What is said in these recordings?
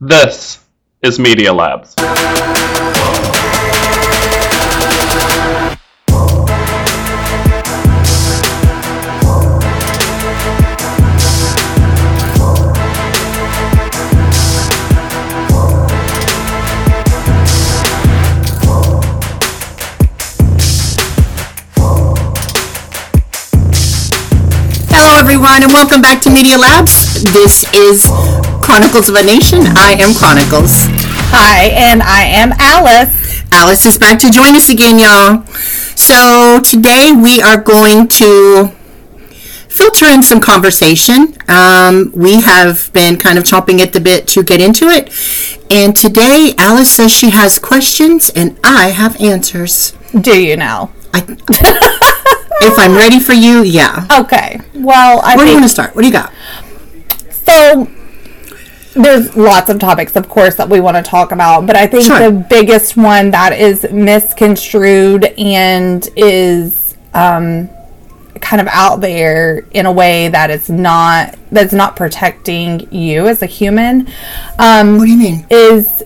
This is Media Labs. Hello everyone and welcome back to Media Labs. This is Chronicles of a Nation. I am Chronicles. Hi, and I am Alice. Alice is back to join us again, y'all. So today we are going to filter in some conversation. We have been kind of chomping at the bit to get into it. And today Alice says she has questions and I have answers. Do you know? If I'm ready for you, yeah. Okay. Well, Where do you want to start? What do you got? So, there's lots of topics, of course, that we want to talk about, but I think Sure. the biggest one that is misconstrued and is kind of out there in a way that's not protecting you as a human. What do you mean? Is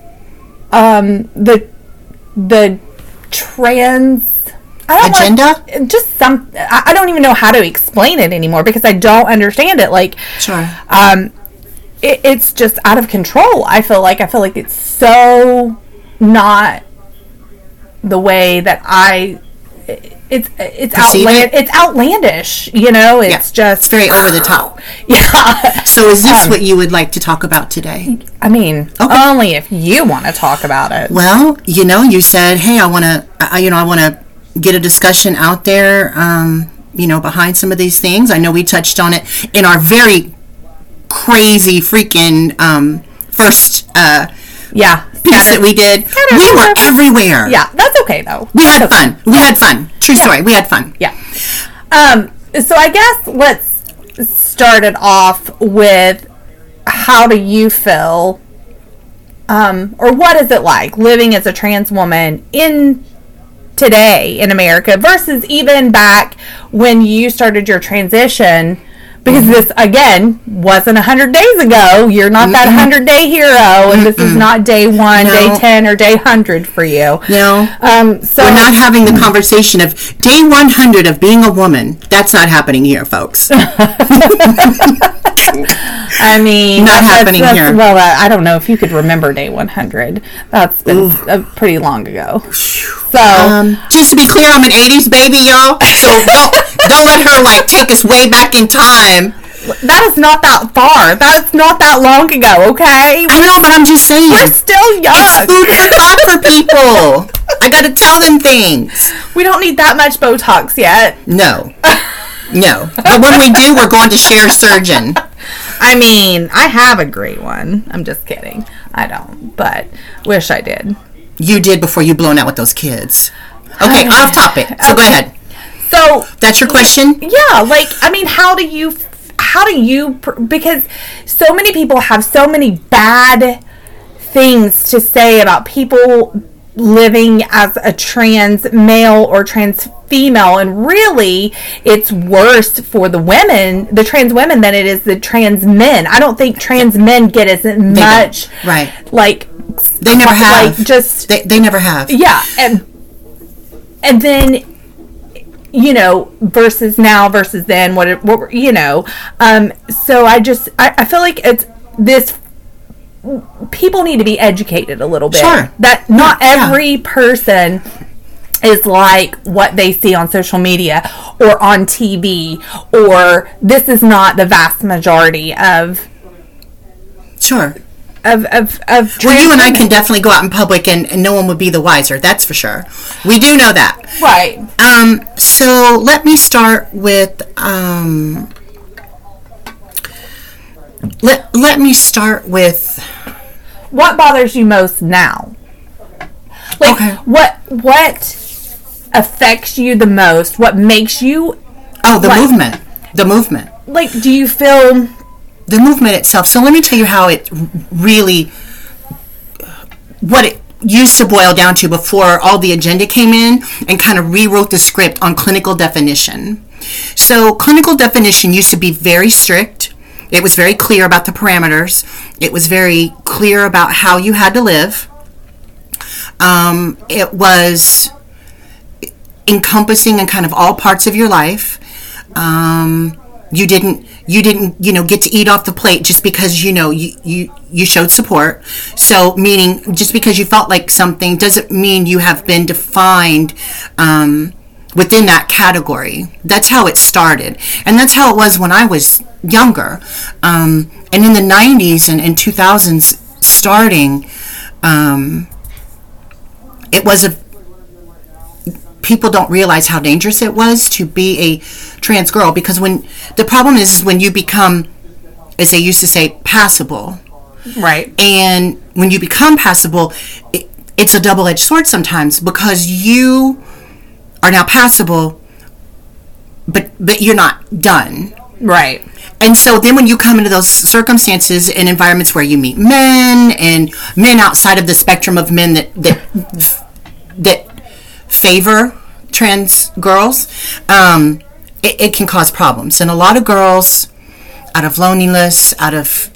the trans Agenda? I don't even know how to explain it anymore because I don't understand it. Like, Sure. It's just out of control. I feel like it's so not the way that it's it's outlandish, you know. It's just very over the top. Yeah. So is this what you would like to talk about today? I mean, only if you want to talk about it. Well, you said, hey, I want to get a discussion out there, behind some of these things. I know we touched on it in our very crazy freaking first piece that we did. We were everywhere. Yeah, that's okay though. We had fun. We had fun. True story. We had fun. Yeah. So I guess let's start it off with, how do you feel, or what is it like living as a trans woman today in America versus even back when you started your transition? Because this, again, wasn't 100 days ago. You're not that 100-day hero, and this is not day 1, day 10, or day 100 for you. No. So we're not having the conversation of day 100 of being a woman. That's not happening here, folks. I mean, not happening here. Well, I don't know if you could remember day 100. That's been pretty long ago. So, just to be clear, I'm an 80s baby, y'all. So don't let her take us way back in time. That is not that far. That's not that long ago, okay? I know, but I'm just saying. We're still young. It's food for thought for people. I gotta tell them things. We don't need that much Botox yet. No. But when we do, we're going to share surgeon. I mean, I have a great one. I'm just kidding. I don't, but wish I did. You did before you blown out with those kids. Okay, off topic. So go ahead. So that's your question? Yeah, how do you, because so many people have so many bad things to say about people living as a trans male or trans female, and really it's worse for the trans women than it is the trans men. I don't think trans men get as much they never have. They never have. Yeah, and then versus now versus then, what so I feel like it's this. People need to be educated a little bit. Sure. That not every person is like what they see on social media or on TV, or this is not the vast majority of. Sure. Of well, you and I can definitely go out in public and no one would be the wiser. That's for sure. We do know that. Right. So let me start with let me start with what bothers you most now. What affects you the most? What makes you? The movement. Do you feel the movement itself? So let me tell you how it really, what it used to boil down to before all the agenda came in and kind of rewrote the script on clinical definition. So clinical definition used to be very strict. It was very clear about the parameters. It was very clear about how you had to live. It was encompassing in kind of all parts of your life. You didn't, get to eat off the plate just because, you showed support. So, meaning, just because you felt like something doesn't mean you have been defined, within that category. That's how it started. And that's how it was when I was younger. And in the 90s and 2000s starting, it was people don't realize how dangerous it was to be a trans girl, because when the problem is when you become, as they used to say, passable. Right. And when you become passable, it's a double-edged sword sometimes, because you are now passable, but you're not done. Right. And so then when you come into those circumstances and environments where you meet men and men outside of the spectrum of men that favor trans girls, it can cause problems. And a lot of girls, out of loneliness, out of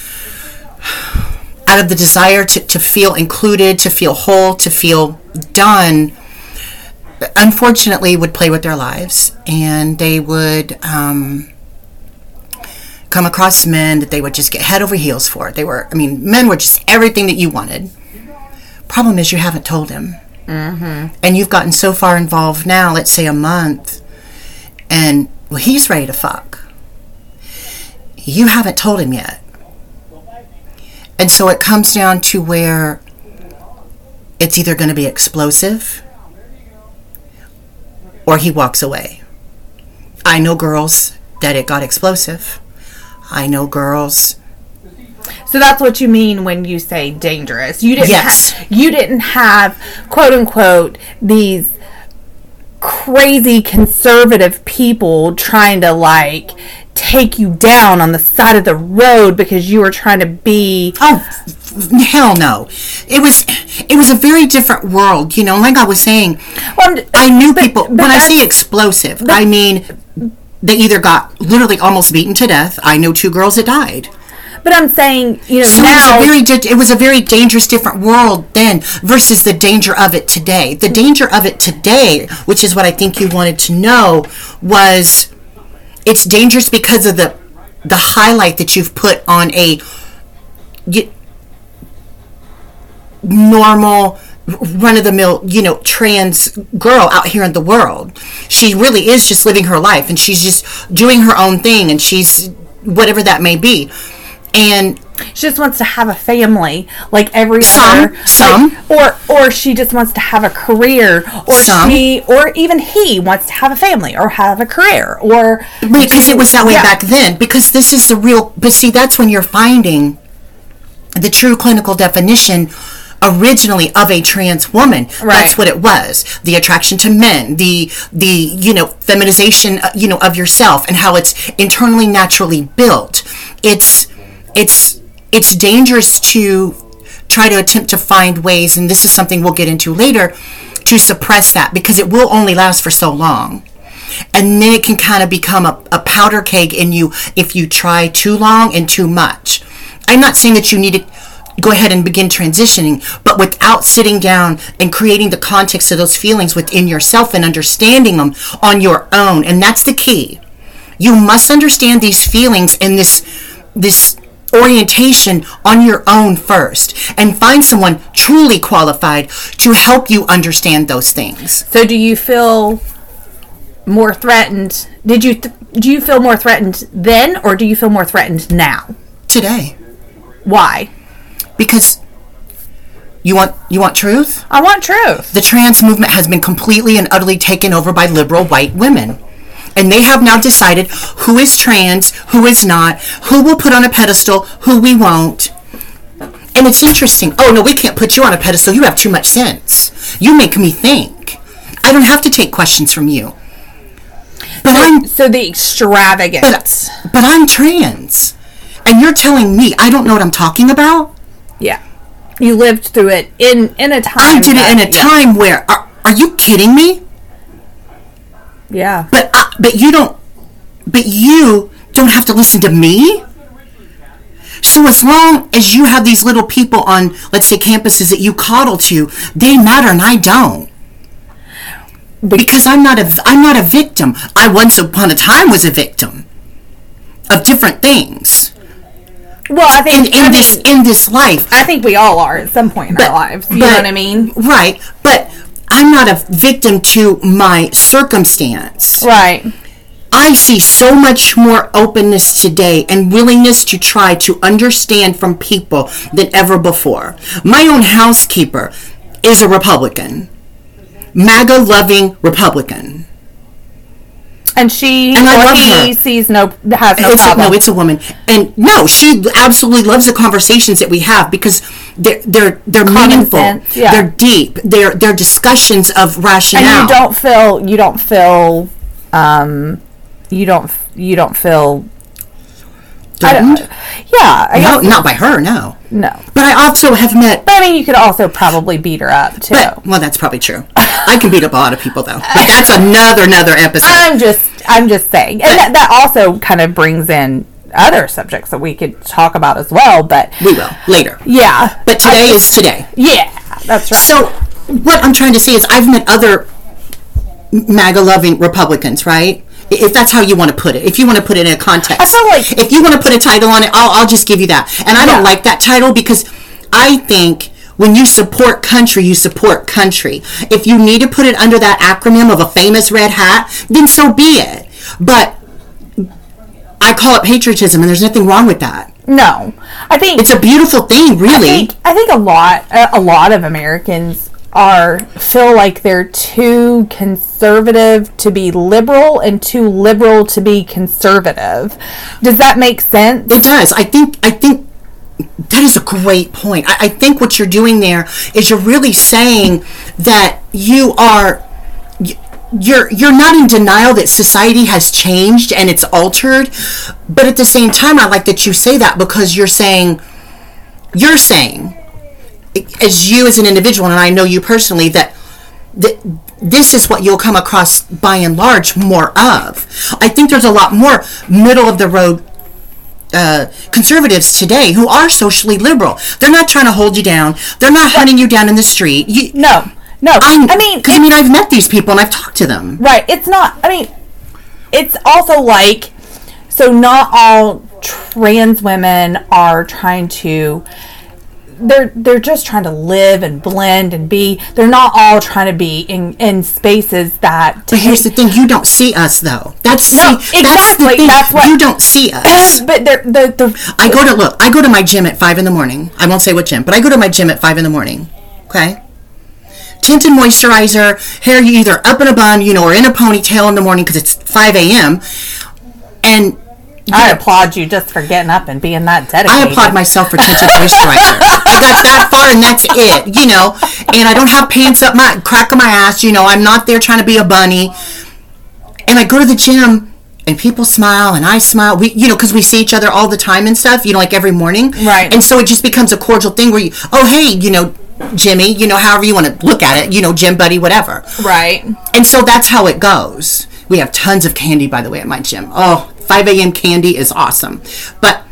the desire to feel included, to feel whole, to feel done, unfortunately would play with their lives, and they would come across men that they would just get head over heels for. Men were just everything that you wanted. Problem is, you haven't told him. Mm-hmm. And you've gotten so far involved now, let's say a month, and he's ready to fuck. You haven't told him yet. And so it comes down to where it's either going to be explosive or he walks away. I know girls that it got explosive. I know girls. So that's what you mean when you say dangerous. You didn't Yes. You didn't have, quote unquote, these crazy conservative people trying to take you down on the side of the road because you were trying to be. Oh, hell no. It was a very different world, like I was saying. Well, I knew people. When I say explosive, I mean they either got literally almost beaten to death. I know 2 girls that died. But I'm saying, So now it was a very dangerous, different world then versus the danger of it today. The danger of it today, which is what I think you wanted to know, was it's dangerous because of the highlight that you've put on a normal, run-of-the-mill, trans girl out here in the world. She really is just living her life, and she's just doing her own thing, and she's whatever that may be. And she just wants to have a family like every some, other, or she just wants to have a career, or or even he wants to have a family or have a career, or because it was that way back then. Because this is the real. But see, that's when you're finding the true clinical definition originally of a trans woman. Right. That's what it was. The attraction to men, the feminization, of yourself, and how it's internally naturally built. It's dangerous to try to attempt to find ways, and this is something we'll get into later, to suppress that, because it will only last for so long. And then it can kind of become a powder keg in you if you try too long and too much. I'm not saying that you need to go ahead and begin transitioning, but without sitting down and creating the context of those feelings within yourself and understanding them on your own. And that's the key. You must understand these feelings and this orientation on your own first, and find someone truly qualified to help you understand those things. So do you feel more threatened? Do you feel more threatened then, or do you feel more threatened now? Today. Why? Because you want truth? I want truth. The trans movement has been completely and utterly taken over by liberal white women. And they have now decided who is trans, who is not, who we'll put on a pedestal, who we won't. And it's interesting. Oh, no, we can't put you on a pedestal. You have too much sense. You make me think. I don't have to take questions from you. But so the extravagance. But I'm trans. And you're telling me I don't know what I'm talking about? Yeah. You lived through it in a time. I did it in a time where, are you kidding me? Yeah. But you don't have to listen to me? So as long as you have these little people on, let's say, campuses that you coddle to, they matter and I don't. Because I'm not a victim. I once upon a time was a victim of different things. Well, I think in this life, I think we all are at some point in our lives. You know what I mean? Right. But I'm not a victim to my circumstance. Right. I see so much more openness today and willingness to try to understand from people than ever before. My own housekeeper is a Republican. MAGA-loving Republican. And she and I love her. has no problem. No, it's a woman. And no, she absolutely loves the conversations that we have because they're meaningful. Sense, yeah. They're deep. They're discussions of rationale. And you don't feel threatened? I guess. No, not by her, no. No. But I also have met... But I mean, you could also probably beat her up, too. Well, that's probably true. I can beat up a lot of people, though. But that's another episode. I'm just saying. And that also kind of brings in other subjects that we could talk about as well, but... We will, later. Yeah. But today is today. Yeah, that's right. So, what I'm trying to say is I've met other MAGA-loving Republicans, right? If that's how you want to put it. If you want to put it in a context. I feel like... If you want to put a title on it, I'll just give you that. And I don't like that title because I think when you support country, you support country. If you need to put it under that acronym of a famous red hat, then so be it. But I call it patriotism, and there's nothing wrong with that. No. I think... It's a beautiful thing, really. I think a lot of Americans feel like they're too conservative to be liberal and too liberal to be conservative. Does that make sense? It does. I think that is a great point. I think what you're doing there is you're really saying that you're not in denial that society has changed and it's altered, but at the same time I like that you say that because you're saying as you as an individual, and I know you personally, that this is what you'll come across by and large more of. I think there's a lot more middle of the road conservatives today who are socially liberal. They're not trying to hold you down. They're not hunting you down in the street. No. I've met these people and I've talked to them. Right. It's not, it's also like, so not all trans women are trying to... They're just trying to live and blend and be. They're not all trying to be in spaces that. But here's the thing: you don't see us, though. That's the thing. That's what you don't see us. But I go to my gym at 5 a.m. I won't say what gym, but I go to my gym at 5 a.m. Okay. Tint and moisturizer, hair either up in a bun, or in a ponytail in the morning because it's 5 a.m. And I applaud you just for getting up and being that dedicated. I applaud myself for tinted moisturizer. I got that far and that's it, And I don't have pants up crack of my ass, I'm not there trying to be a bunny. And I go to the gym and people smile and I smile. We, because we see each other all the time and stuff, like every morning. Right. And so it just becomes a cordial thing where hey, Jimmy, however you want to look at it, gym buddy, whatever. Right. And so that's how it goes. We have tons of candy, by the way, at my gym. Oh, 5 a.m. candy is awesome. But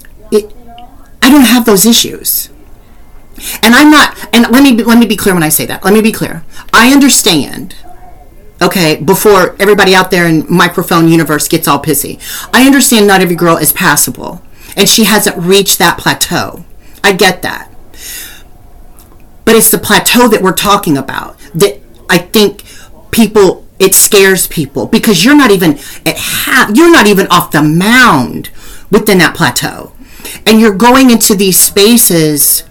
I don't have those issues. And I'm not, and let me be clear when I say that. Let me be clear. I understand, okay, before everybody out there in microphone universe gets all pissy. I understand not every girl is passable. And she hasn't reached that plateau. I get that. But it's the plateau that we're talking about that I think it scares people because you're not even off the mound within that plateau. And you're going into these spaces.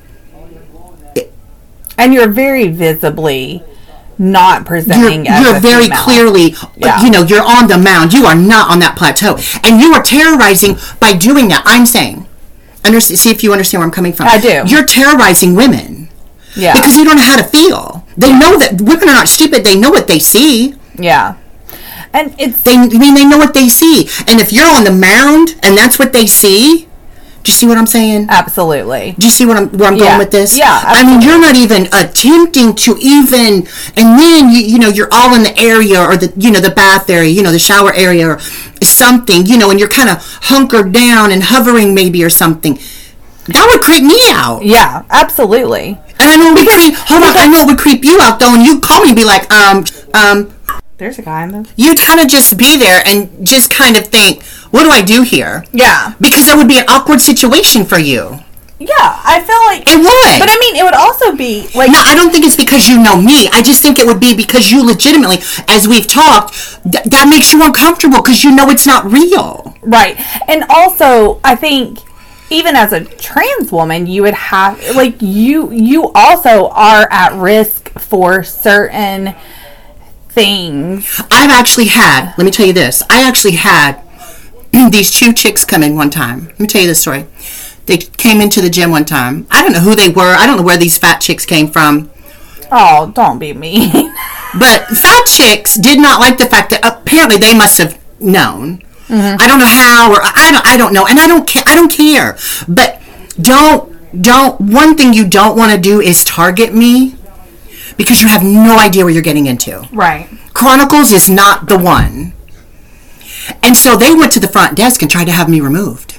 And you're very visibly not presenting you're very female. Clearly, you're on the mound. You are not on that plateau. And you are terrorizing by doing that. I'm saying, see if you understand where I'm coming from. I do. You're terrorizing women. Yeah. Because they don't know how to feel. They know that women are not stupid. They know what they see. Yeah. And they know what they see. And if you're on the mound and that's what they see, do you see what I'm saying? Absolutely. Do you see where I'm going with this? Yeah. Absolutely. You're not even attempting to even, and then you're all in the area or the bath area, the shower area or something, and you're kind of hunkered down and hovering maybe or something. That would creep me out. Yeah, absolutely. And I know it would creep. Hold on, I know it would creep you out though. And you call me and be like, There's a guy in the. You'd kind of just be there and just kind of think, what do I do here? Yeah. Because that would be an awkward situation for you. Yeah, I feel like It would. But I mean, it would also be like. No, I don't think it's because you know me. I just think it would be because you legitimately, as we've talked, that makes you uncomfortable because you know it's not real. Right. And also, I think even as a trans woman, you would have like you also are at risk for certain things. I've actually had, let me tell you this, I actually had these two chicks come in one time. Let me tell you this story. They came into the gym one time. I don't know who they were. I don't know where these fat chicks came from. Oh, don't be mean. But fat chicks did not like the fact that apparently they must have known. I don't know how, or I don't know, and I don't care. But one thing you don't want to do is target me because you have no idea what you're getting into. Right. Chronicles is not the one. And so they went to the front desk and tried to have me removed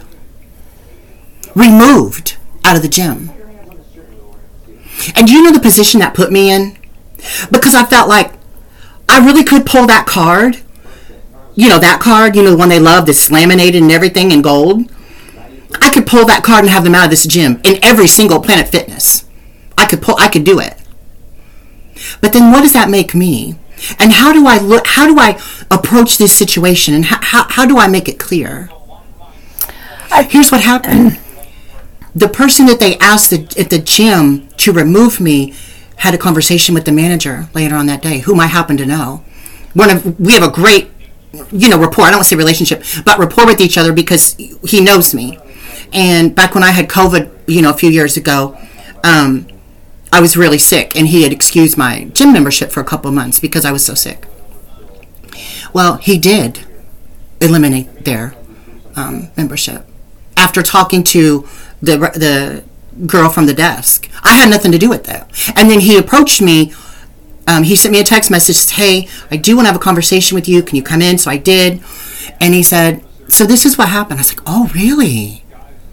out of the gym. And do you know the position that put me in? Because I felt like I really could pull that card. You know, that card, the one they love, that's laminated and everything in gold. I could pull that card and have them out of this gym in every single Planet Fitness. I could do it. But then what does that make me? And how do I approach this situation? And how do I make it clear? Here's what happened. The person that they asked at the gym to remove me had a conversation with the manager later on that day, whom I happen to know. We have a great, rapport. I don't want to say relationship, but rapport with each other because he knows me. And back when I had COVID, a few years ago, I was really sick, and he had excused my gym membership for a couple of months because I was so sick. Well, he did eliminate their membership after talking to the girl from the desk. I had nothing to do with that. And then he approached me. He sent me a text message, said, "Hey, I do want to have a conversation with you. Can you come in?" So I did. And he said, "So this is what happened." I was like, "Oh, really?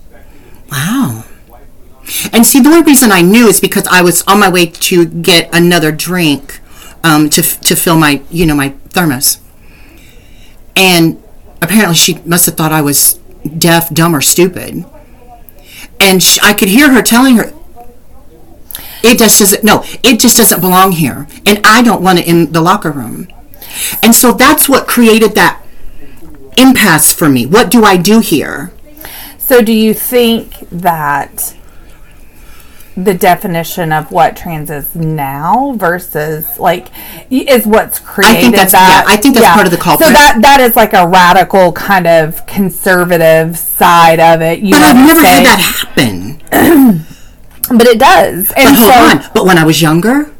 Wow." And see, the only reason I knew is because I was on my way to get another drink to fill my, my thermos. And apparently she must have thought I was deaf, dumb, or stupid. And I could hear her telling her, it just doesn't belong here. And I don't want it in the locker room. And so that's what created that impasse for me. What do I do here? So do you think that the definition of what trans is now versus is what's created I think that's part of the culprit. So that is like a radical kind of conservative side of it. But I've never had that happen. But it does. And hold on. But when I was younger,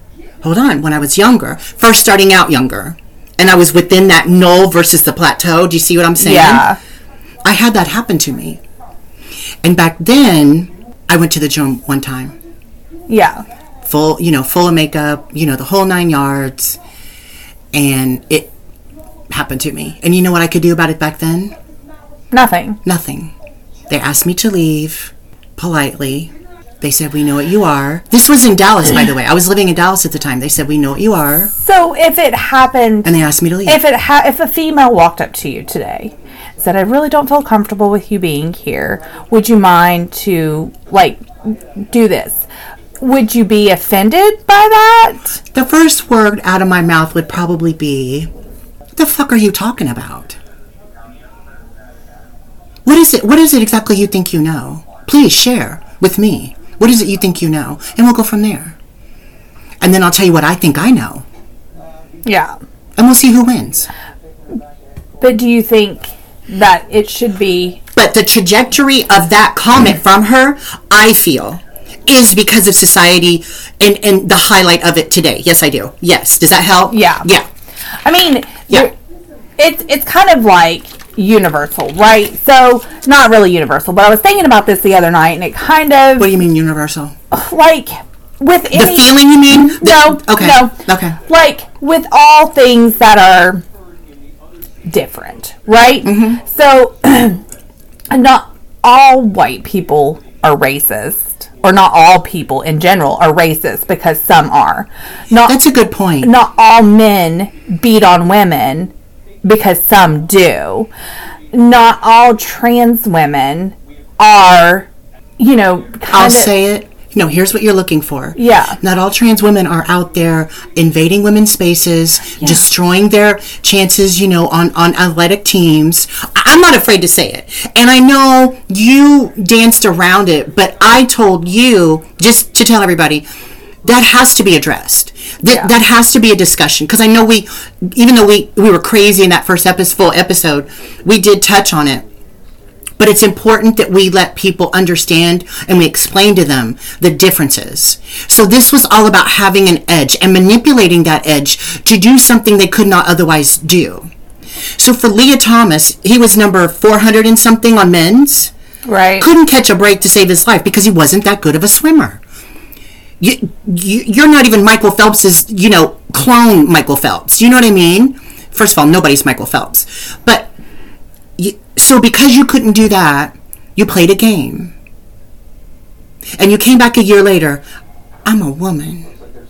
first starting out younger, and I was within that knoll versus the plateau. Do you see what I'm saying? Yeah. I had that happen to me. And back then, I went to the gym one time. Yeah. Full of makeup, the whole 9 yards. And it happened to me. And you know what I could do about it back then? Nothing. They asked me to leave politely. They said, "We know what you are." This was in Dallas, by the way. I was living in Dallas at the time. They said, "We know what you are." So if it happened... And they asked me to leave. If a female walked up to you today and said, "I really don't feel comfortable with you being here. Would you mind to, do this?" Would you be offended by that? The first word out of my mouth would probably be, "What the fuck are you talking about? What is it exactly you think you know? Please share with me. What is it you think you know?" And we'll go from there. And then I'll tell you what I think I know. Yeah. And we'll see who wins. But do you think that it should be... But the trajectory of that comment from her, I feel, is because of society and the highlight of it today. Yes, I do. Yes. Does that help? Yeah. Yeah. I mean, it's kind of like universal, right? So, not really universal, but I was thinking about this the other night, and it kind of... What do you mean universal? With any... The feeling, you mean? No. Okay. With all things that are different, right? Mm-hmm. So, not all white people are racist, or not all people in general are racist, because some are. That's a good point. Not all men beat on women, because some do. Not all trans women are, I'll say it. Here's what you're looking for. Yeah. Not all trans women are out there invading women's spaces, destroying their chances, on athletic teams. I'm not afraid to say it. And I know you danced around it, but I told you, just to tell everybody, that has to be addressed. That has to be a discussion. Because I know even though we were crazy in that first full episode, we did touch on it. But it's important that we let people understand and we explain to them the differences. So this was all about having an edge and manipulating that edge to do something they could not otherwise do. So for Lia Thomas, he was number 400 and something on men's. Right. Couldn't catch a break to save his life because he wasn't that good of a swimmer. You're not even Michael Phelps's, clone Michael Phelps. You know what I mean? First of all, nobody's Michael Phelps. But so because you couldn't do that, you played a game. And you came back a year later, I'm a woman.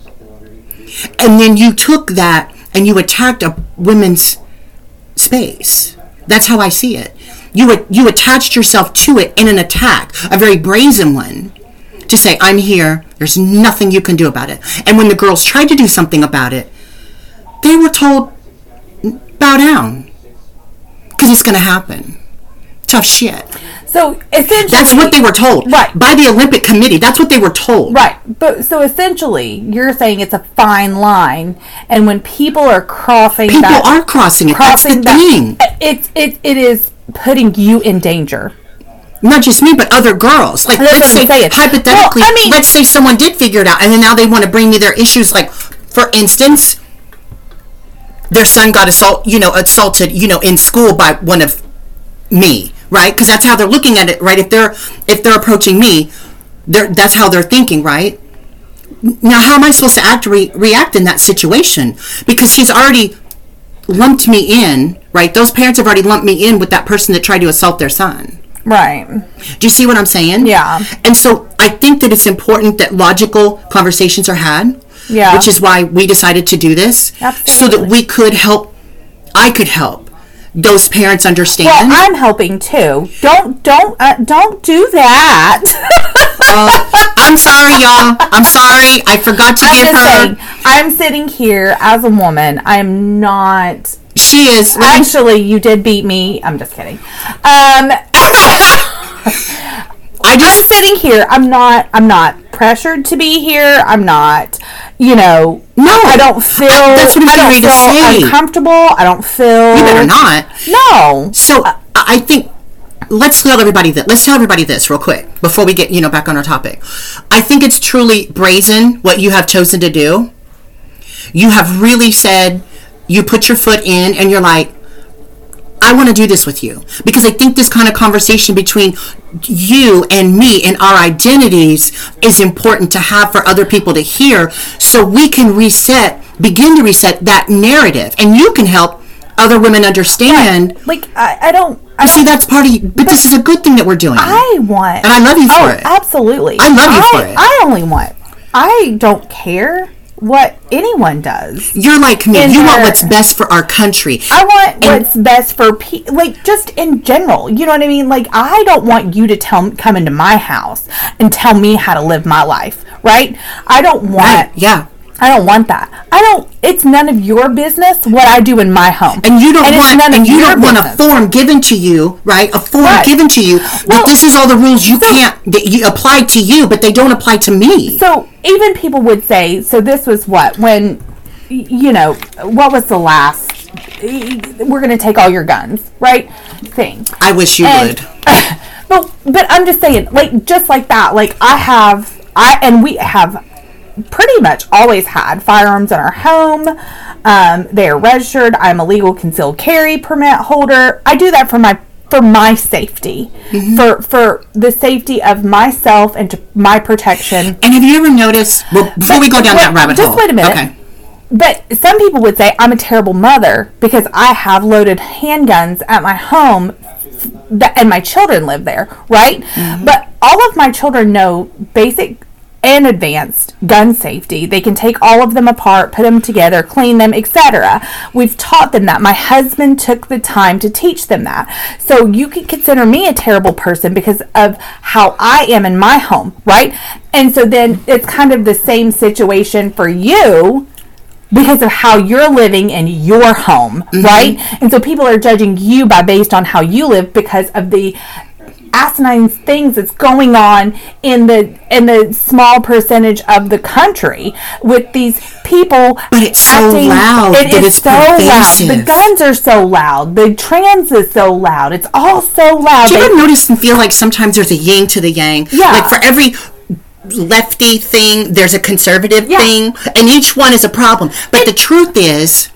And then you took that and you attacked a women's space. That's how I see it. You attached yourself to it in an attack, a very brazen one, to say, I'm here, there's nothing you can do about it. And when the girls tried to do something about it, they were told, bow down. Because it's going to happen. Tough shit. So essentially, that's what they were told, right, by the Olympic Committee. That's what they were told, right. But so essentially, you're saying it's a fine line, and when people are crossing, people are crossing it. That's the thing. It is putting you in danger. Not just me, but other girls. Like, let's say, hypothetically, let's say someone did figure it out, and then now they want to bring me their issues. Like, for instance, their son got assaulted, in school by one of me, right? Because that's how they're looking at it, right? If they're approaching me, that's how they're thinking, right? Now, how am I supposed to react in that situation? Because he's already lumped me in, right? Those parents have already lumped me in with that person that tried to assault their son. Right. Do you see what I'm saying? Yeah. And so I think that it's important that logical conversations are had. Yeah. Which is why we decided to do this. Absolutely. So that I could help those parents understand. Well, I'm helping too. Don't do that. I'm sorry, y'all. I'm sorry. I forgot to give her. I'm sitting here as a woman. I'm not. She is. Actually, you did beat me. I'm just kidding. I'm sitting here. I'm not pressured to be here. I'm not, no. I don't feel. That's what I was going to say. Uncomfortable. I don't feel. You better not. No. So I think let's tell everybody this real quick before we get back on our topic. I think it's truly brazen what you have chosen to do. You have really said, you put your foot in, and you're like, I want to do this with you. Because I think this kind of conversation between you and me and our identities is important to have for other people to hear, so we can begin to reset that narrative. And you can help other women understand. Right. Like, I don't see, that's part of you. But this is a good thing that we're doing. And I love you for it. Absolutely. I love you for it. I don't care what anyone does. You're like me. You want what's best for our country. I want what's best for just in general. You know what I mean? Like, I don't want you to come into my house and tell me how to live my life, right? I don't want. Right. Yeah. I don't want that. It's none of your business what I do in my home. And you don't want a form given to you, right? A form given to you that this is all the rules that you apply to you, but they don't apply to me. So even people would say, so this was what was the last, we're going to take all your guns, right? Thing. I wish you would. But I'm just saying, like, just like that, like we have pretty much always had firearms in our home. They are registered. I'm a legal concealed carry permit holder. I do that for my safety, for the safety of myself and to my protection. And have you ever noticed? Well, before we go down that rabbit hole, just wait a minute. Okay. But some people would say I'm a terrible mother because I have loaded handguns at my home and my children live there, right? But all of my children know basic and advanced gun safety. They can take all of them apart, put them together, clean them, etc. We've taught them that. My husband took the time to teach them that. So you can consider me a terrible person because of how I am in my home, right? And so then it's kind of the same situation for you because of how you're living in your home, right? And so people are judging you based on how you live because of the asinine things that's going on in the small percentage of the country with these people. But it's so loud. It is so loud. The guns are so loud. The trans is so loud. It's all so loud. Do you ever notice and feel like sometimes there's a yin to the yang? Yeah. Like for every lefty thing, there's a conservative thing, and each one is a problem. But the truth is,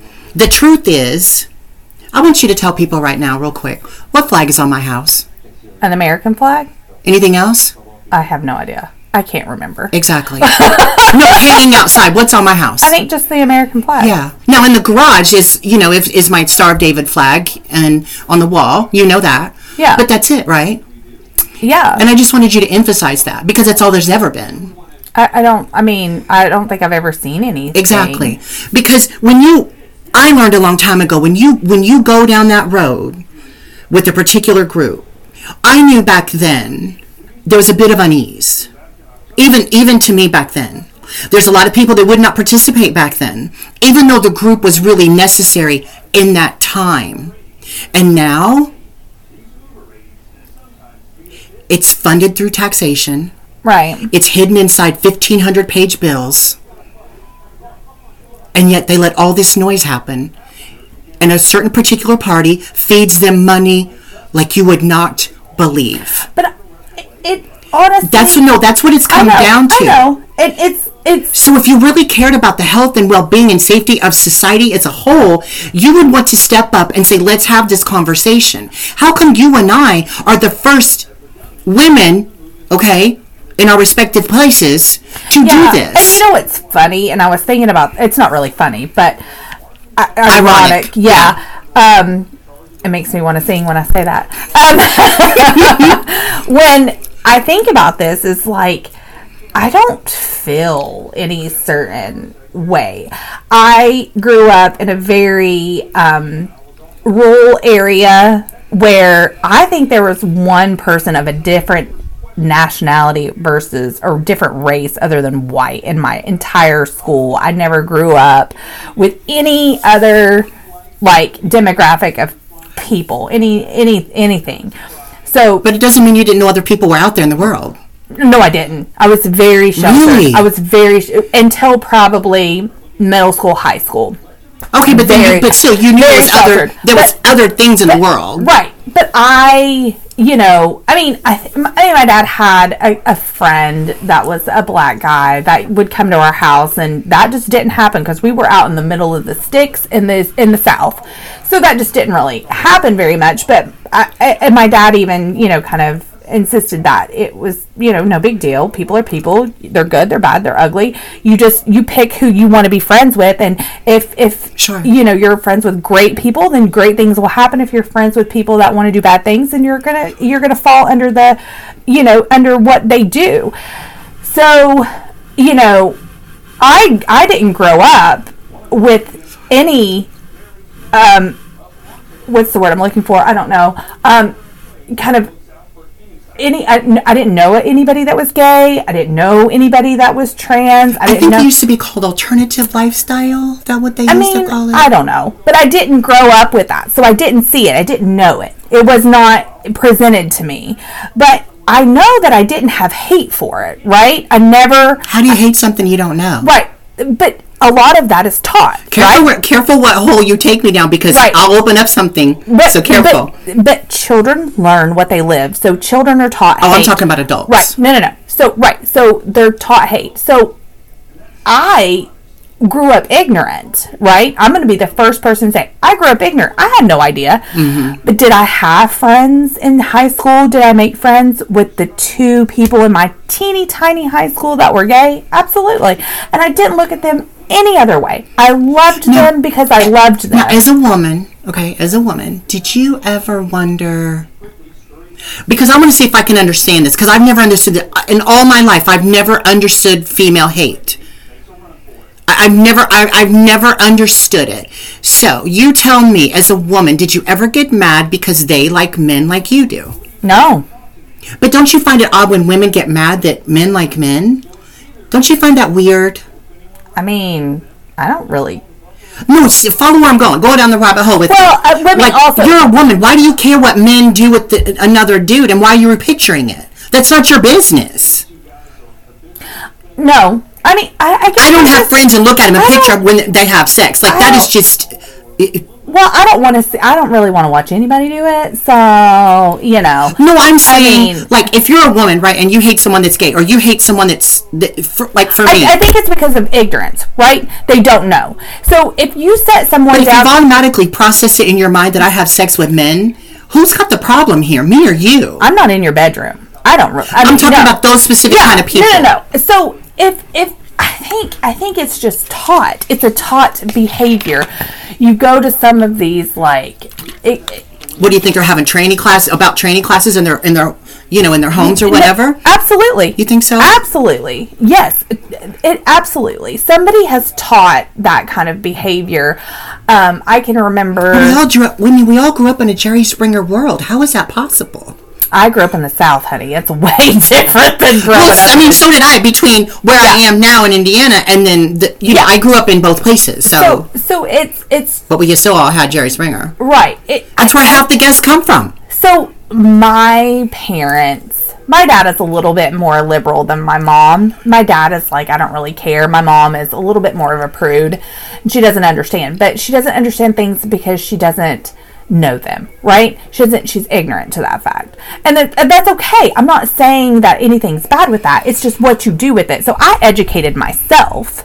I want you to tell people right now, real quick, what flag is on my house? An American flag? Anything else? I have no idea. I can't remember. Exactly. No, hanging outside. What's on my house? I think just the American flag. Yeah. Now in the garage is my Star of David flag, and on the wall, you know that. Yeah. But that's it, right? Yeah. And I just wanted you to emphasize that because that's all there's ever been. I don't think I've ever seen anything. Exactly. Because I learned a long time ago, when you go down that road with a particular group, I knew back then there was a bit of unease. Even to me back then. There's a lot of people that would not participate back then, even though the group was really necessary in that time. And now, it's funded through taxation. Right. It's hidden inside 1,500-page bills. And yet they let all this noise happen. And a certain particular party feeds them money like you would not believe. But it honestly... That's what it's come down to. I know. It's... So if you really cared about the health and well-being and safety of society as a whole, you would want to step up and say, let's have this conversation. How come you and I are the first women, okay, in our respective places to do this? And you know what's funny? And I was thinking about... It's not really funny, but... Ironic. Yeah. It makes me want to sing when I say that. When I think about this, it's like, I don't feel any certain way. I grew up in a very rural area where I think there was one person of a different nationality or different race other than white in my entire school. I never grew up with any other demographic of people, anything. So, but it doesn't mean you didn't know other people were out there in the world. No, I didn't. I was very sheltered. Really? I was until probably middle school, high school. Okay, but still, you knew there was other things in the world, right? But my dad had a friend that was a black guy that would come to our house, and that just didn't happen because we were out in the middle of the sticks in the South, so that just didn't really happen very much. But and my dad even kind of insisted that it was no big deal. People are people. They're good, they're bad, they're ugly. You pick who you want to be friends with, and if sure. You're friends with great people, then great things will happen. If you're friends with people that want to do bad things, then you're gonna fall under the under what they do. So I didn't grow up with any what's the word I'm looking for? I don't know. Kind of I didn't know anybody that was gay. I didn't know anybody that was trans. I think it used to be called alternative lifestyle. Is that what they used to call it? I don't know. But I didn't grow up with that. So I didn't see it. I didn't know it. It was not presented to me. But I know that I didn't have hate for it, right? How do you hate something you don't know? Right. But a lot of that is taught. Careful what hole you take me down, because I'll open up something. So careful. But children learn what they live. So children are taught hate. I'm talking about adults. Right. No. So they're taught hate. So I grew up ignorant, right? I'm going to be the first person to say, I grew up ignorant. I had no idea. Mm-hmm. But did I have friends in high school? Did I make friends with the 2 people in my teeny tiny high school that were gay? Absolutely. And I didn't look at them any other way. I loved them because I loved them. Now, as a woman, did you ever wonder Because I want to see if I can understand this. Because I've never understood it. In all my life, I've never understood female hate. I've never understood it. So you tell me, as a woman, did you ever get mad because they like men like you do? No. But don't you find it odd when women get mad that men like men? Don't you find that weird? I mean, I don't really. No, follow where I'm going. Go down the rabbit hole with me. Women also. You're a woman. Why do you care what men do with another dude and why you were picturing it? That's not your business. No. I mean, I don't have friends and look at them and picture when they have sex. Like, that is just... Well, I don't want to see. I don't really want to watch anybody do it. So, you know. No, I'm saying, like, if you're a woman, right, and you hate someone that's gay, or you hate someone that's like for me. I think it's because of ignorance, right? They don't know. So if you set someone But down, if you've automatically processed it in your mind that I have sex with men, who's got the problem here, me or you? I'm not in your bedroom. I don't. I'm talking about those specific kind of people. No. So if I think it's just taught. It's a taught behavior. You go to some of these like. What do you think they're having training classes in their in their homes or whatever? Absolutely. You think so? Absolutely. Yes. It absolutely. Somebody has taught that kind of behavior. I can remember. We all grew up in a Jerry Springer world. How is that possible? I grew up in the South, honey. It's way different than growing up. I mean, so did I. Between where I am now in Indiana, and then I grew up in both places. So it's. But we still all had Jerry Springer, right? That's where half the guests come from. So my parents, my dad is a little bit more liberal than my mom. My dad is like, I don't really care. My mom is a little bit more of a prude. And she doesn't understand, but she doesn't understand things because she doesn't know them, right? She's ignorant to that fact, and that's okay. I'm not saying that anything's bad with that. It's just what you do with it. So I educated myself,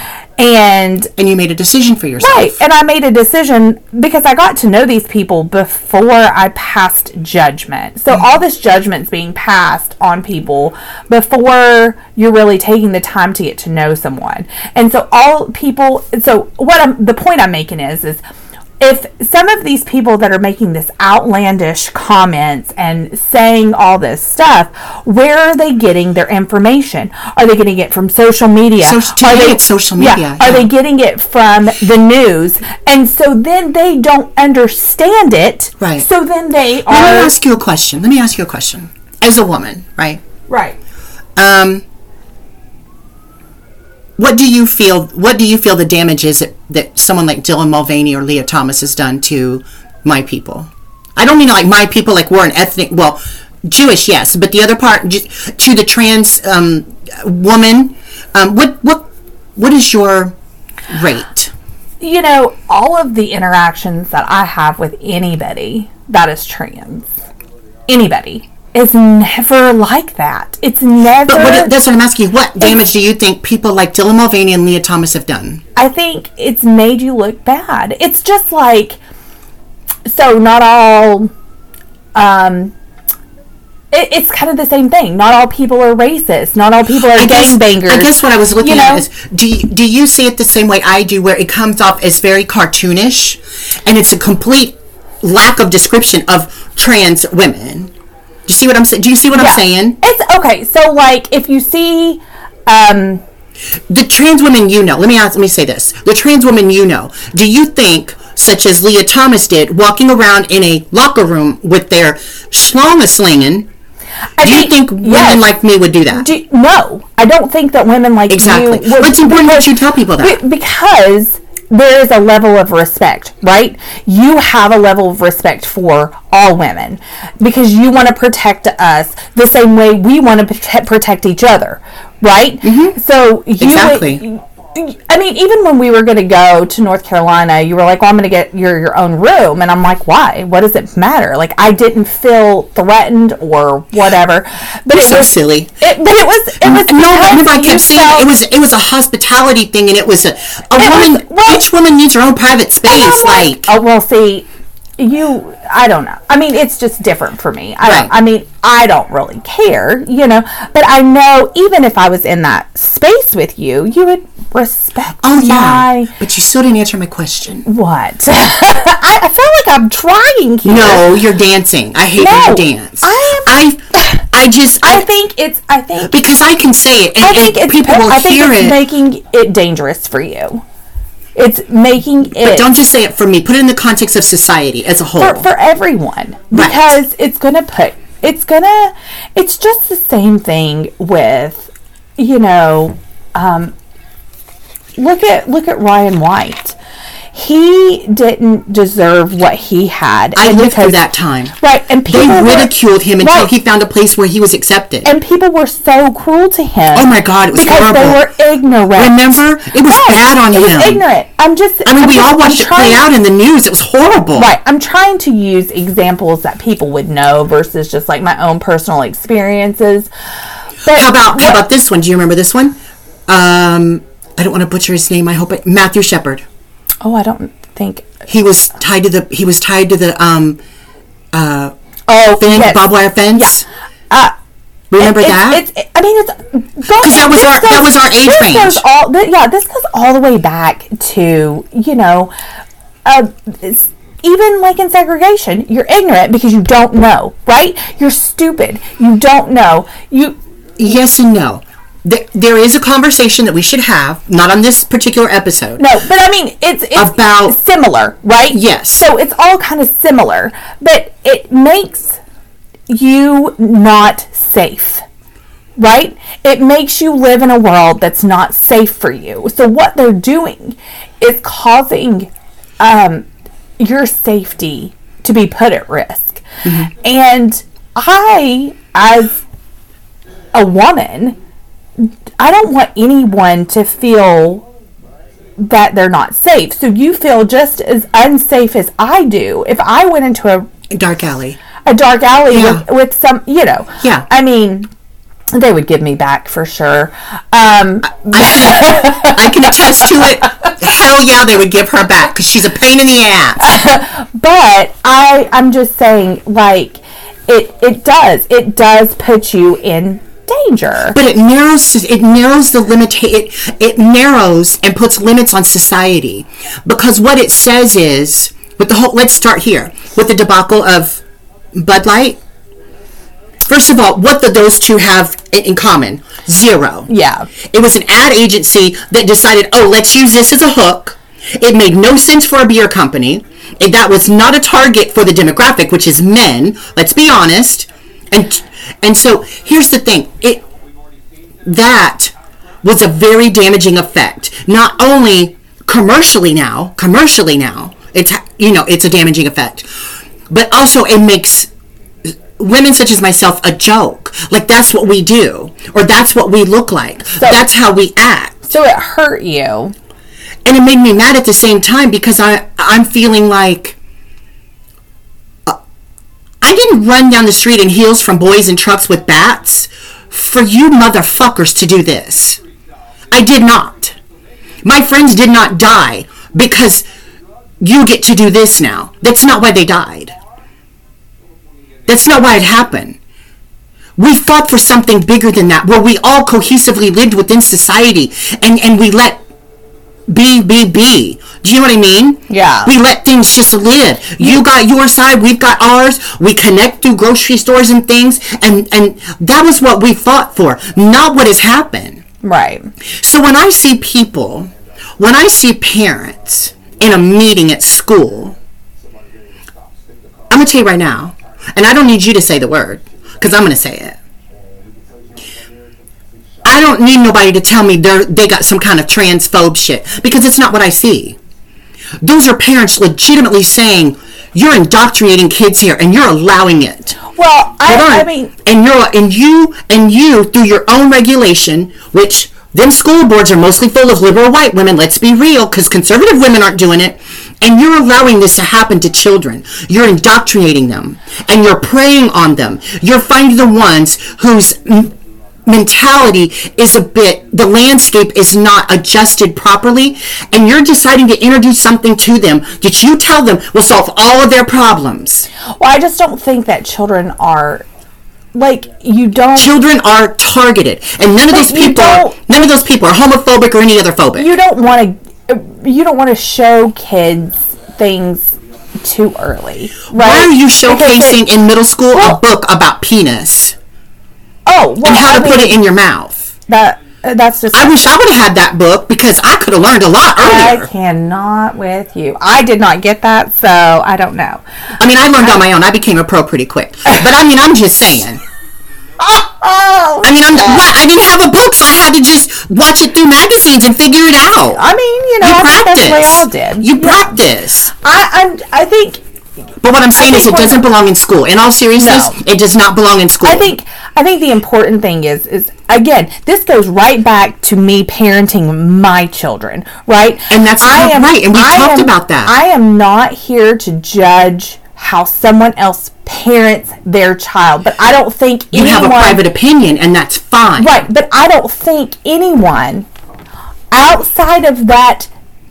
and you made a decision for yourself, right? And I made a decision because I got to know these people before I passed judgment. So all this judgment's being passed on people before you're really taking the time to get to know someone. And so all people. So the point I'm making is. If some of these people that are making this outlandish comments and saying all this stuff, where are they getting their information? Are they getting it from social media? Social media. Yeah. Are they getting it from the news? And so then they don't understand it. Right. So then they are... Let me ask you a question. As a woman, right? Right. What do you feel the damage is that someone like Dylan Mulvaney or Leah Thomas has done to my people? I don't mean like my people, like we're an ethnic, well, Jewish, yes, but the other part, to the trans woman, what is your rate? You know, all of the interactions that I have with anybody that is trans, anybody, is never like that. It's never... But that's what I'm asking you. What damage do you think people like Dylan Mulvaney and Leah Thomas have done? I think it's made you look bad. It's just like... So, not all... it's kind of the same thing. Not all people are racist. Not all people are gangbangers. I guess what I was looking at is, do you see it the same way I do, where it comes off as very cartoonish, and it's a complete lack of description of trans women? Do you see what I'm saying? I'm saying? It's okay. So, like, if you see, the trans women let me say this: the trans women do you think, such as Leah Thomas did, walking around in a locker room with their schlonga slinging? Do you think women like me would do that? No, I don't think that women like exactly. you would. What's important that you tell people that? Because there is a level of respect, right? You have a level of respect for all women because you want to protect us the same way we want to protect each other, right? Mm-hmm. So exactly. I mean, even when we were going to go to North Carolina, you were like, well, I'm going to get your own room. And I'm like, why? What does it matter? Like, I didn't feel threatened or whatever. But it was silly. It was remember I kept saying it was a hospitality thing, and it was a woman. Each woman needs her own private space. See, I don't know. I mean, it's just different for me. I don't really care, but I know even if I was in that space with you, you would respect but you still didn't answer my question. What? I feel like I'm trying here. No, you're dancing. I hate when you dance. I am I think because I can say it, and people will hear it. Making it dangerous for you. It's making it. But don't just say it for me. Put it in the context of society as a whole. For everyone. Because it's just the same thing with, look at Ryan White. He didn't deserve what he had. I lived through that time. Right. And people ridiculed him until he found a place where he was accepted. And people were so cruel to him. Oh my God, it was horrible. Because they were ignorant. Remember? It was bad on him. It was ignorant. We all watched it play out in the news. It was horrible. Right. I'm trying to use examples that people would know versus just like my own personal experiences. But how about this one? Do you remember this one? I don't want to butcher his name. I hope Matthew Shepard. Oh, I don't think he was tied to the yes. barbed wire fence. Yeah. Remember that? Because that was our age range. This goes all the way back to even like in segregation, you're ignorant because you don't know, right? You're stupid. You don't know. Yes and no. There is a conversation that we should have, not on this particular episode. No, but it's about similar, right? Yes. So it's all kind of similar, but it makes you not safe, right? It makes you live in a world that's not safe for you. So what they're doing is causing your safety to be put at risk. Mm-hmm. And I, as a woman, I don't want anyone to feel that they're not safe. So you feel just as unsafe as I do if I went into a dark alley with some, Yeah. I mean, they would give me back for sure. I can attest to it. Hell yeah, they would give her back because she's a pain in the ass. But I'm just saying, like, it does put you in danger. But it narrows the limit. It narrows and puts limits on society, because what it says is, let's start here with the debacle of Bud Light. First of all, what did those two have in common? Zero. Yeah. It was an ad agency that decided, let's use this as a hook. It made no sense for a beer company. That was not a target for the demographic, which is men. Let's be honest. And so here's the thing. That was a very damaging effect. Not only commercially now, it's a damaging effect, but also it makes women such as myself a joke. Like, that's what we do, or that's what we look like. So, that's how we act. So it hurt you. And it made me mad at the same time, because I'm feeling like I didn't run down the street in heels from boys in trucks with bats for you motherfuckers to do this. I did not. My friends did not die because you get to do this now. That's not why they died. That's not why it happened. We fought for something bigger than that, where we all cohesively lived within society, and we let be. Do you know what I mean? Yeah. We let things just live. You got your side, we've got ours. We connect through grocery stores and things, and that was what we fought for, not what has happened. Right. So when I see parents in a meeting at school, I'm going to tell you right now, and I don't need you to say the word, because I'm going to say it. I don't need nobody to tell me they got some kind of transphobe shit, because it's not what I see. Those are parents legitimately saying, you're indoctrinating kids here and you're allowing it. Well, I mean, and you through your own regulation, which them school boards are mostly full of liberal white women, let's be real, because conservative women aren't doing it, and you're allowing this to happen to children. You're indoctrinating them, and you're preying on them. You're finding the ones whose mentality is the landscape is not adjusted properly, and you're deciding to introduce something to them that you tell them will solve all of their problems. Well, I just don't think that children are, like, you don't... Children are targeted, and none of those people are homophobic or any other phobic. You don't want to show kids things too early. Right? Why are you showcasing in middle school a book about penis? Oh, well, and how to put it in your mouth. That's just. I wish I would have had that book because I could have learned a lot earlier. I cannot with you. I did not get that, so I don't know. I mean, I learned on my own. I became a pro pretty quick. But I mean, I'm just saying. Oh, I mean, I didn't have a book, so I had to just watch it through magazines and figure it out. I mean, I think that's what we all did. You practice. I think. But what I'm saying is, it doesn't belong in school. In all seriousness, it does not belong in school. I think the important thing is again, this goes right back to me parenting my children, right? And that's right. And we talked about that. I am not here to judge how someone else parents their child, but I don't think you have a private opinion, and that's fine. Right, but I don't think anyone outside of that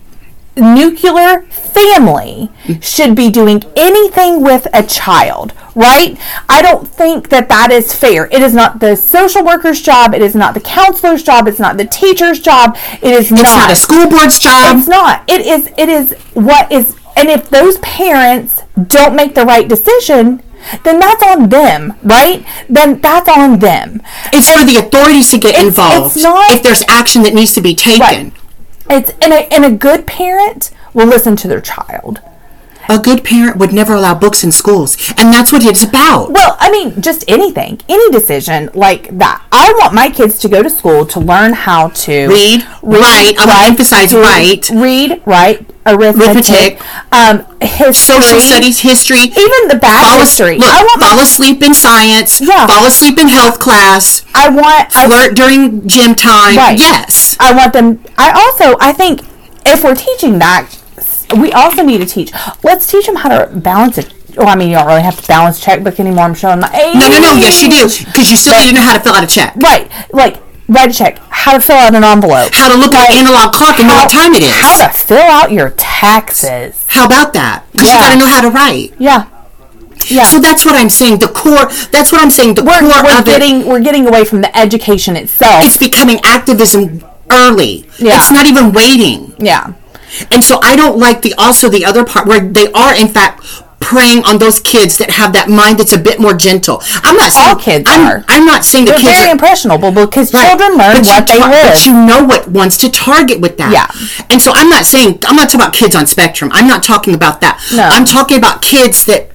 nuclear family should be doing anything with a child, right? I don't think that is fair. It is not the social worker's job. It is not the counselor's job. It's not the teacher's job. It's not a school board's job. It's not. It is what is. And if those parents don't make the right decision, then that's on them, right? Then that's on them. It's for the authorities to get involved. It's not, if there's action that needs to be taken. Right. And a good parent will listen to their child. A good parent would never allow books in schools, and that's what it's about. Well, I mean, just anything, any decision like that. I want my kids to go to school to learn how to read, write. I want to emphasize write. Read, write, arithmetic, history, social studies, history, even the bad history. Look, fall asleep in science. Yeah. Fall asleep in health class. Flirt during gym time. Right. Yes. I want them. I think if we're teaching that, we also need to teach. Let's teach them how to balance it. Well, I mean, you don't really have to balance checkbook anymore. I'm showing my age. No. Yes, you do. Because you still need to know how to fill out a check. Right. Like, write a check. How to fill out an envelope. How to look at an analog clock and know what time it is. How to fill out your taxes. How about that? Because you got to know how to write. Yeah. Yeah. So that's what I'm saying. The core. That's what I'm saying. We're getting away from the education itself. It's becoming activism early. Yeah. It's not even waiting. Yeah. And so I don't like the other part where they are in fact preying on those kids that have that mind that's a bit more gentle. I'm not saying all kids are. I'm not saying they're kids very impressionable because children learn what they live. But you know what ones to target with that. Yeah. And so I'm not talking about kids on spectrum. I'm not talking about that. No. I'm talking about kids that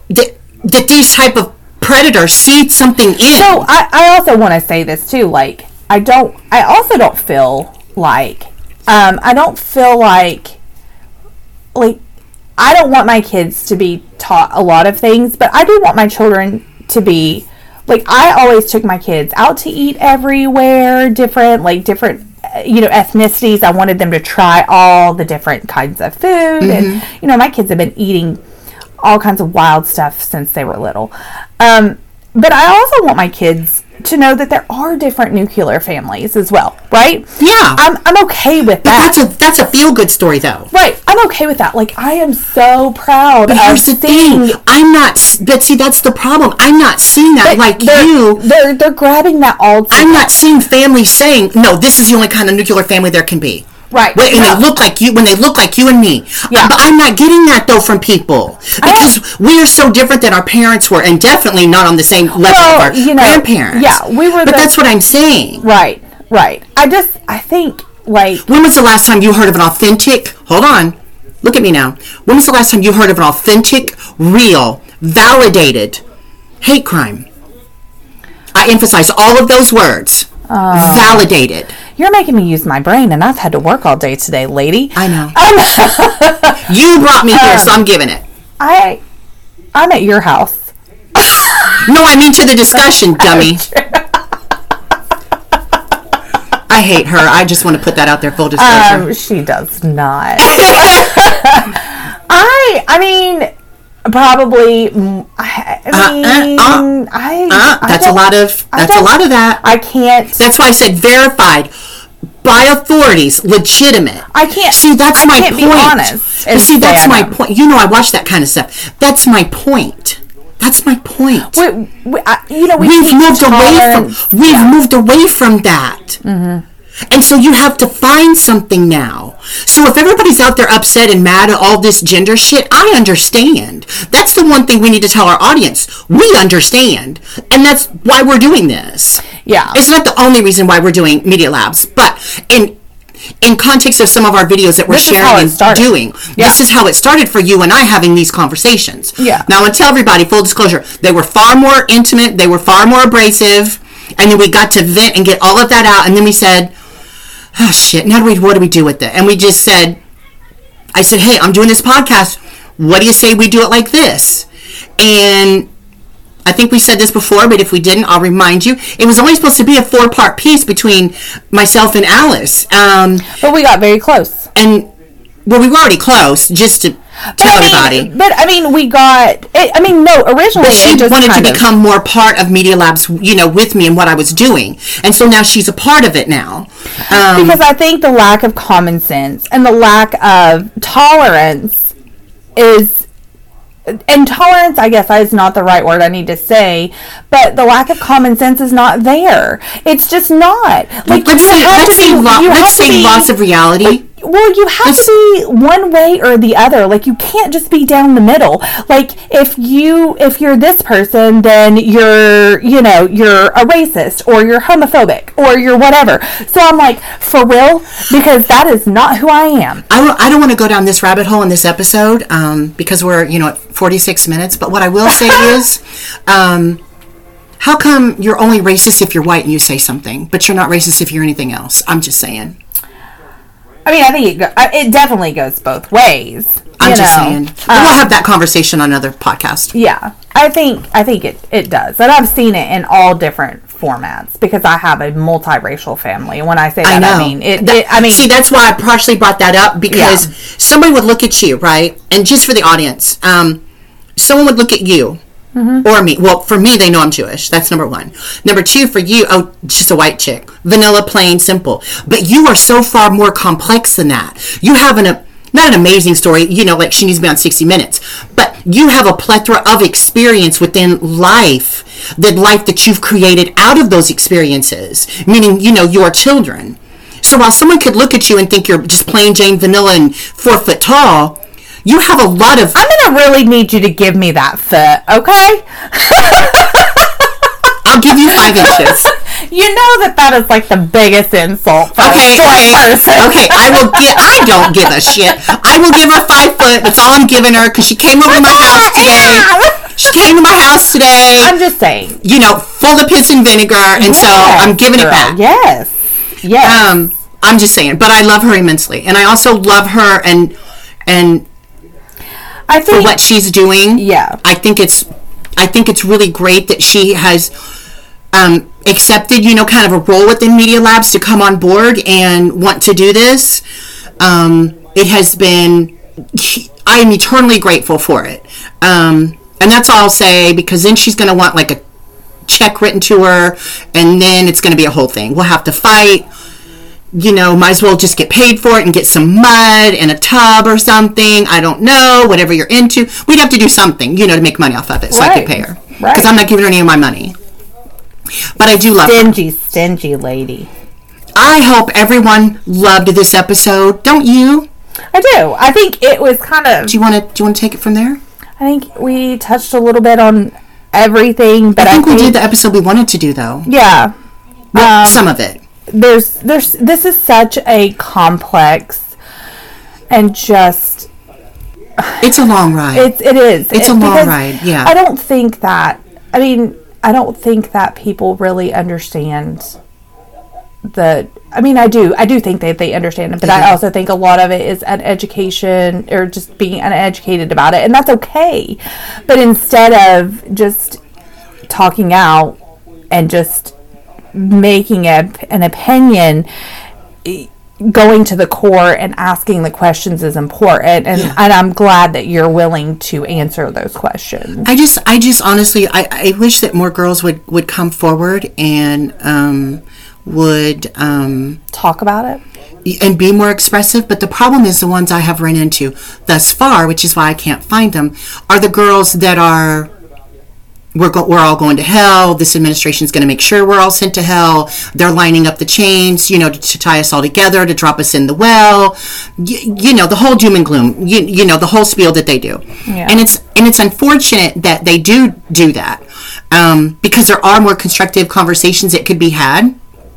these type of predators see something in. So I also want to say this too. Like I also don't feel like I don't feel like I don't want my kids to be taught a lot of things, but I do want my children to be like, I always took my kids out to eat everywhere, different ethnicities. I wanted them to try all the different kinds of food. Mm-hmm. And my kids have been eating all kinds of wild stuff since they were little. But I also want my kids to know that there are different nuclear families as well, right? Yeah. I'm okay with that. But that's a feel-good story, though. Right. I'm okay with that. Like, I am so proud but here's the thing. I'm not... But see, that's the problem. I'm not seeing that like you. They're grabbing that all together. I'm not seeing families saying, no, this is the only kind of nuclear family there can be. Right. When they look like you and me. Yeah. But I'm not getting that, though, from people. Because we are so different than our parents were, and definitely not on the same level of our grandparents. Yeah, we were. But that's what I'm saying. Right. I think, like... When was the last time you heard of an authentic... Hold on. Look at me now. When was the last time you heard of an authentic, real, validated hate crime? I emphasize all of those words. Validated. You're making me use my brain, and I've had to work all day today, lady. I know. You brought me here, so I'm giving it. I'm at your house. No, I mean to the discussion, dummy. I hate her. I just want to put that out there, full disclosure. She does not. I mean, probably. That's a lot of that. I can't. That's why I said verified by authorities, legitimate. I can't. See, that's my point. Be honest. But see, that's my point. I watch that kind of stuff. That's my point. That's my point. We've moved away from that. Mm-hmm. And so you have to find something now. So if everybody's out there upset and mad at all this gender shit, I understand. That's the one thing we need to tell our audience. We understand. And that's why we're doing this. Yeah. It's not the only reason why we're doing Media Labs, but in context of some of our videos that we're sharing and doing, this is how it started for you and I having these conversations. Yeah. Now, I want to tell everybody, full disclosure, they were far more intimate, they were far more abrasive, and then we got to vent and get all of that out, and then we said, oh shit, now what do we do with it? And we just said, I said, hey, I'm doing this podcast. What do you say we do it like this? And I think we said this before, but if we didn't, I'll remind you. It was only supposed to be a 4-part piece between myself and Alice. But we got very close. And, well, we were already close, just to tell everybody. But, I mean, we got... no, originally... But she wanted to become more part of Media Labs, with me and what I was doing. And so now she's a part of it now. Because I think the lack of common sense and the lack of tolerance is... Intolerance, I guess, is not the right word I need to say, but the lack of common sense is not there. It's just not. Like, let's say loss of reality. Well, you have to be one way or the other. Like, you can't just be down the middle. Like, if you're this person, then you're a racist, or you're homophobic, or you're whatever. So I'm like, for real? Because that is not who I am. I don't want to go down this rabbit hole in this episode, because we're, at 46 minutes. But what I will say is, how come you're only racist if you're white and you say something, but you're not racist if you're anything else? I'm just saying. I mean, I think it definitely goes both ways. I'm just saying. We'll have that conversation on another podcast. Yeah, I think it does. And I've seen it in all different formats because I have a multiracial family. When I say that, I mean... See, that's why I partially brought that up, because somebody would look at you, right? And just for the audience, someone would look at you. Mm-hmm. Or me. Well, for me, they know I'm Jewish. That's number one. Number two, for you, she's a white chick. Vanilla, plain, simple. But you are so far more complex than that. You have not an amazing story, like she needs to be on 60 Minutes. But you have a plethora of experience within life. The life that you've created out of those experiences. Meaning, your children. So while someone could look at you and think you're just plain Jane vanilla and 4 foot tall, you have a lot of... I'm going to really need you to give me that foot, okay? I'll give you 5 inches. You know that is like the biggest insult for a short person. Okay, I don't give a shit. I will give her 5 foot. That's all I'm giving her, because she came over to my house today. She came to my house today. I'm just saying. Full of piss and vinegar, and so I'm giving it back. Yes. I'm just saying. But I love her immensely. And I also love her and I think, for what she's doing. Yeah. I think it's really great that she has accepted, kind of a role within Media Labs to come on board and want to do this. It has been, I am eternally grateful for it. And that's all I'll say, because then she's going to want like a check written to her, and then it's going to be a whole thing. We'll have to fight. Might as well just get paid for it and get some mud and a tub or something. I don't know, whatever you're into. We'd have to do something, to make money off of it so I could pay her. Right. Because I'm not giving her any of my money. But I do love her. Stingy lady. I hope everyone loved this episode. Don't you? I do. I think it was kind of... Do you want to take it from there? I think we touched a little bit on everything, but I think we did the episode we wanted to do, though. Yeah. Well, some of it. This is such a complex and just... It's a long ride. It is. It's a long ride, yeah. I don't think that people really understand I do think that they understand it, but I also think a lot of it is an education or just being uneducated about it, and that's okay. But instead of just talking out and just making an opinion, going to the core and asking the questions is important, and I'm glad that you're willing to answer those questions. I just honestly, I wish that more girls would come forward and would talk about it and be more expressive. But the problem is the ones I have run into thus far, which is why I can't find them, are the girls that are we're all going to hell. This administration is going to make sure we're all sent to hell. They're lining up the chains, to tie us all together, to drop us in the well. The whole doom and gloom. The whole spiel that they do. Yeah. And it's unfortunate that they do that, because there are more constructive conversations that could be had.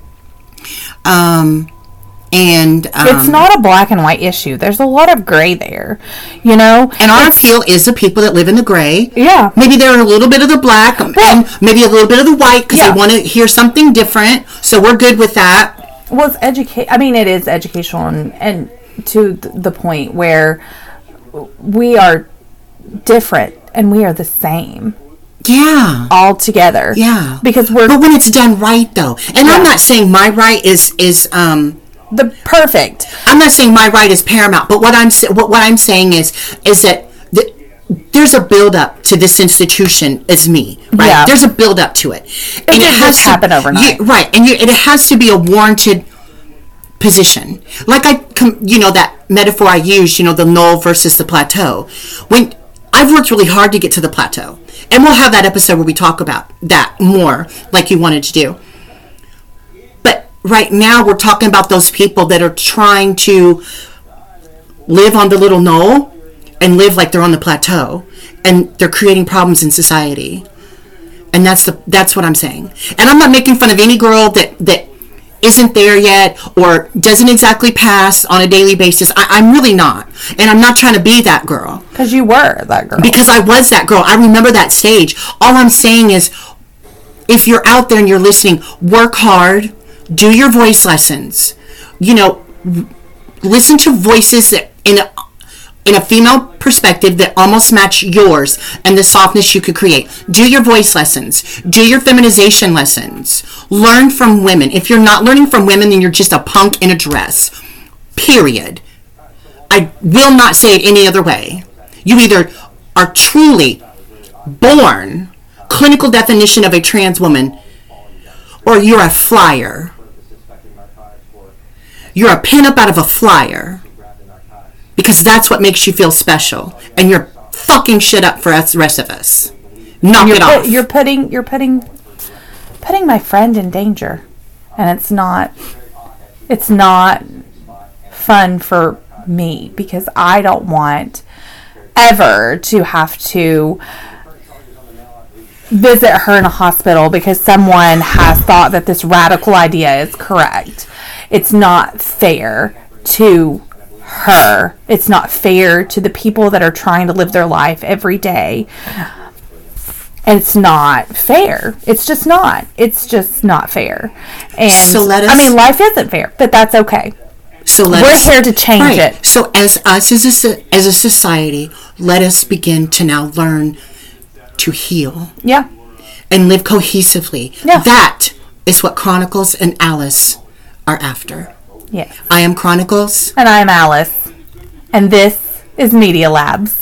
It's not a black and white issue. There's a lot of gray there, And our appeal is the people that live in the gray. Yeah. Maybe they're a little bit of the black, and maybe a little bit of the white, because they want to hear something different. So we're good with that. Well, it is educational and to the point where we are different and we are the same. Yeah. All together. Yeah. But when it's done right, though. And I'm not saying my right is the perfect. I'm not saying my right is paramount, but what I'm saying is that there's a build up to this institution as me, right? Yeah. There's a build up to it, and it has to happen overnight, right? And it has to be a warranted position. Like that metaphor I used, the knoll versus the plateau. When I've worked really hard to get to the plateau, and we'll have that episode where we talk about that more, like you wanted to do. Right now, we're talking about those people that are trying to live on the little knoll and live like they're on the plateau, and they're creating problems in society. And that's what I'm saying. And I'm not making fun of any girl that isn't there yet or doesn't exactly pass on a daily basis. I'm really not. And I'm not trying to be that girl. Because you were that girl. Because I was that girl. I remember that stage. All I'm saying is, if you're out there and you're listening, work hard. Do your voice lessons. Listen to voices that in a female perspective that almost match yours and the softness you could create. Do your voice lessons. Do your feminization lessons. Learn from women. If you're not learning from women, then you're just a punk in a dress. Period. I will not say it any other way. You either are truly born, clinical definition of a trans woman, or you're a flyer. You're a pinup out of a flyer. Because that's what makes you feel special. And you're fucking shit up for us, the rest of us. Knock it off. You're putting my friend in danger. And it's not fun for me, because I don't want ever to have to visit her in a hospital because someone has thought that this radical idea is correct. It's not fair to her. It's not fair to the people that are trying to live their life every day. And it's not fair. It's just not. It's just not fair. And life isn't fair, but that's okay. So we're here to change it. So as us as a society, let us begin to now learn to heal. Yeah. And live cohesively. Yeah. That is what Chronicles and Alice are after. Yes. I am Chronicles. And I am Alice. And this is Media Labs.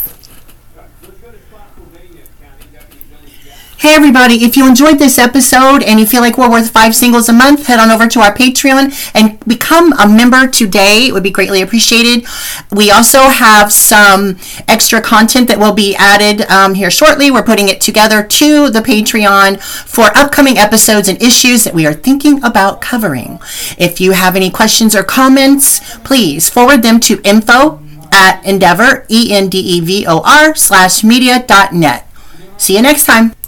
Hey everybody, if you enjoyed this episode and you feel like we're worth 5 singles a month, head on over to our Patreon and become a member today. It would be greatly appreciated. We also have some extra content that will be added here shortly. We're putting it together to the Patreon for upcoming episodes and issues that we are thinking about covering. If you have any questions or comments, please forward them to info@endeavor, ENDEVOR /media.net. See you next time.